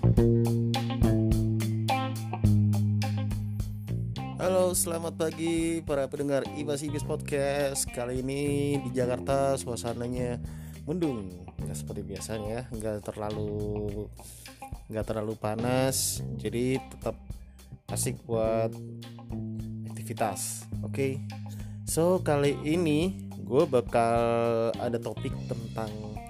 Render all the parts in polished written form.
Halo, selamat pagi para pendengar Ibas Ibis Podcast. Kali ini di Jakarta suasananya mendung, nggak seperti biasanya, nggak terlalu panas, jadi tetap asik buat aktivitas. Oke. So kali ini gue bakal ada topik tentang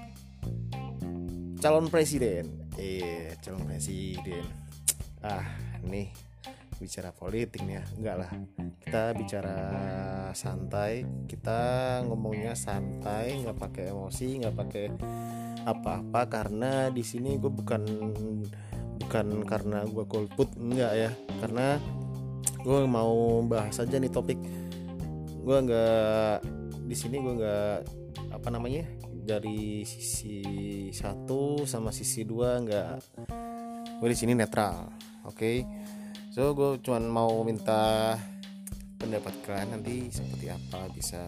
calon presiden. Calon presiden. Nih bicara politik nih ya, enggak lah, kita bicara santai, kita ngomongnya santai, nggak pakai emosi, nggak pakai apa-apa, karena di sini gue bukan karena gue golput, enggak ya, karena gue mau bahas aja nih topik. Gue nggak di sini, gue nggak dari sisi satu sama sisi dua, nggak, gue di sini netral. Oke. So gue cuman mau minta pendapat kalian nanti seperti apa, bisa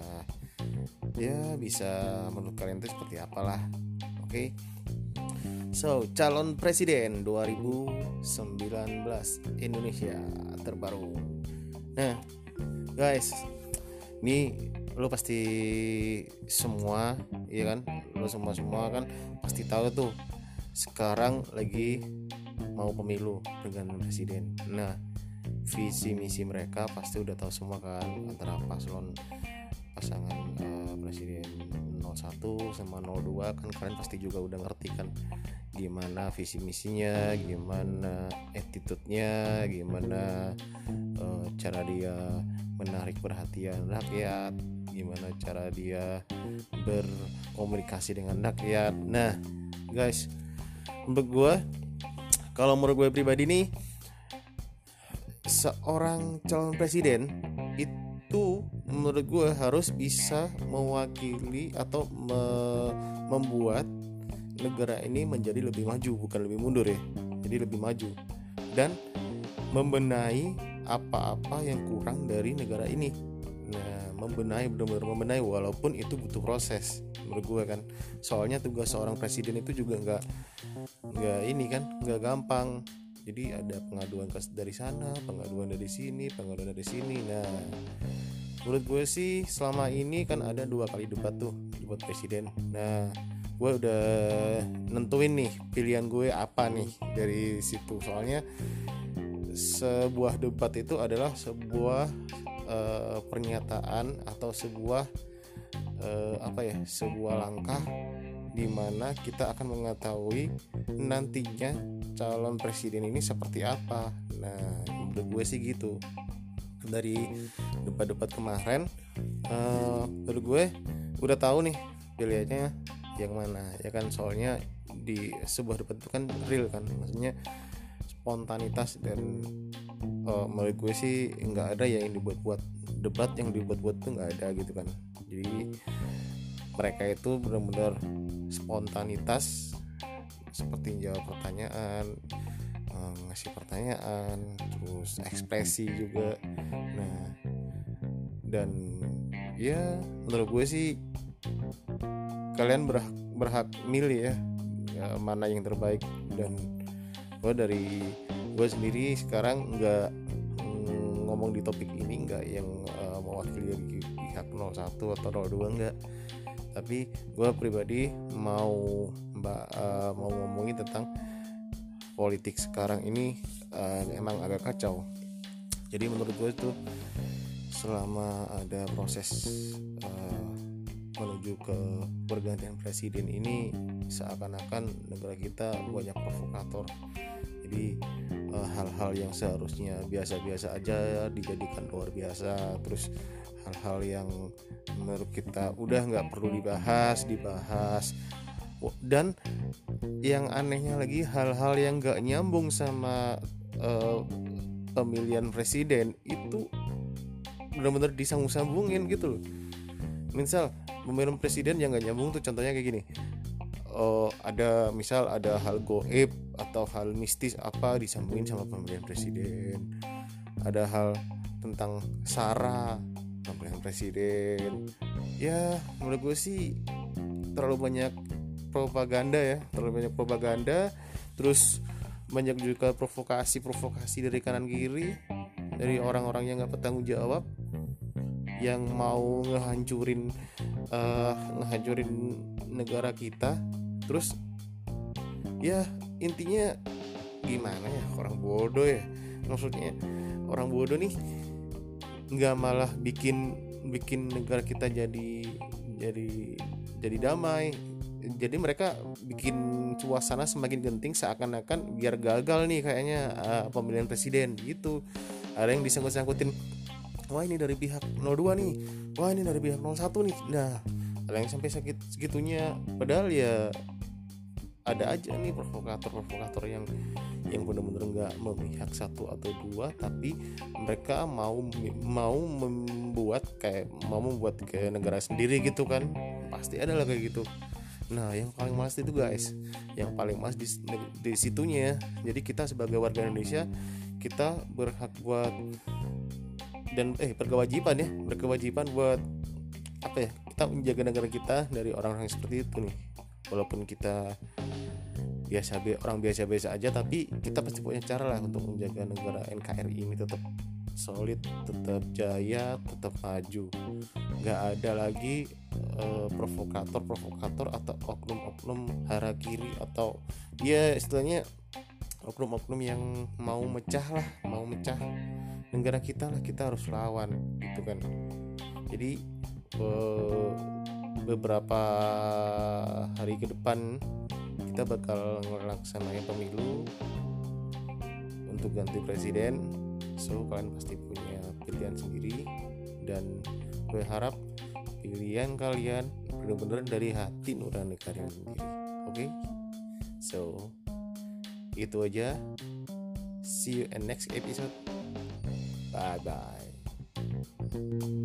menurut kalian itu seperti apalah. Oke. So calon presiden 2019 Indonesia terbaru. Nah guys, ini lo pasti semua, iya kan, lo semua kan pasti tahu tuh sekarang lagi mau pemilu dengan presiden. Nah, visi misi mereka pasti udah tahu semua kan, antara pasangan presiden 01 sama 02 kan, kalian pasti juga udah ngerti kan gimana visi misinya, gimana attitude-nya, gimana cara dia menarik perhatian rakyat, gimana cara dia berkomunikasi dengan rakyat. Nah, guys, menurut gue pribadi nih, seorang calon presiden itu menurut gue harus bisa mewakili atau membuat negara ini menjadi lebih maju, bukan lebih mundur ya, jadi lebih maju, dan membenahi apa-apa yang kurang dari negara ini. Nah, benar-benar membenahi, walaupun itu butuh proses menurut gue kan. Soalnya tugas seorang presiden itu juga nggak gampang. Jadi ada pengaduan dari sana, pengaduan dari sini. Nah, menurut gue sih selama ini kan ada 2 kali debat presiden. Nah, gue udah nentuin nih pilihan gue apa nih dari situ. Soalnya sebuah debat itu adalah sebuah pernyataan atau sebuah langkah di mana kita akan mengetahui nantinya calon presiden ini seperti apa. Nah, menurut gue sih gitu. Dari debat-debat kemarin, menurut gue udah tahu nih pilihannya yang mana, ya kan. Soalnya di sebuah debat itu kan real kan, maksudnya spontanitas, dan menurut gue sih nggak ada yang dibuat-buat. Debat yang dibuat-buat tuh nggak ada gitu kan. Jadi mereka itu benar-benar spontanitas, seperti jawab pertanyaan, ngasih pertanyaan, terus ekspresi juga. Nah, dan ya menurut gue sih kalian berhak milih ya mana yang terbaik. Dan gue sendiri sekarang nggak ngomong di topik ini, nggak yang mewakili pihak 01 atau 02, enggak. Tapi gue pribadi mau ngomongin tentang politik sekarang ini. Emang agak kacau. Jadi menurut gue tuh selama ada proses menuju ke pergantian presiden ini, seakan-akan negara kita banyak provokator. Jadi hal-hal yang seharusnya biasa-biasa aja dijadikan luar biasa. Terus hal-hal yang menurut kita udah nggak perlu dibahas. Dan yang anehnya lagi, hal-hal yang nggak nyambung sama pemilihan presiden itu benar-benar disambung-sambungin gitu loh. Misal pemilihan presiden yang nggak nyambung tuh contohnya kayak gini. Ada hal goib atau hal mistis apa disambungin sama pemilihan presiden. Ada hal tentang SARA, pemilihan presiden. Ya menurut gue sih terlalu banyak propaganda. Terus banyak juga provokasi dari kanan kiri, dari orang-orang yang nggak bertanggung jawab, yang mau ngehancurin negara kita. Terus ya intinya gimana ya, orang bodoh ya, maksudnya orang bodoh nih nggak malah bikin negara kita jadi damai. Jadi mereka bikin suasana semakin genting, seakan-akan biar gagal nih kayaknya pemilihan presiden gitu. Ada yang disangkut-sangkutin, wah ini dari pihak 02 nih, wah ini dari pihak 01 nih. Nah, ada yang sampai segitunya, padahal ya ada aja nih provokator yang benar-benar nggak memihak satu atau dua, tapi mereka mau membuat kayak negara sendiri gitu kan. Pasti ada lah kayak gitu. Nah, yang paling males itu guys, yang paling males di situnya. Jadi kita sebagai warga Indonesia, kita berhak buat dan berkewajiban buat apa ya, kita menjaga negara kita dari orang-orang seperti itu nih. Walaupun kita orang biasa-biasa aja, tapi kita pasti punya cara lah untuk menjaga negara NKRI ini tetap solid, tetap jaya, tetap maju. Gak ada lagi provokator atau oknum hara kiri, atau ya istilahnya oknum yang mau mecah negara kita lah. Kita harus lawan gitu kan. Jadi beberapa hari ke depan kita bakal melaksanakan pemilu untuk ganti presiden. So kalian pasti punya pilihan sendiri, dan gue harap pilihan kalian benar-benar dari hati nurani kalian sendiri. Oke? So itu aja. See you in next episode. Bye bye.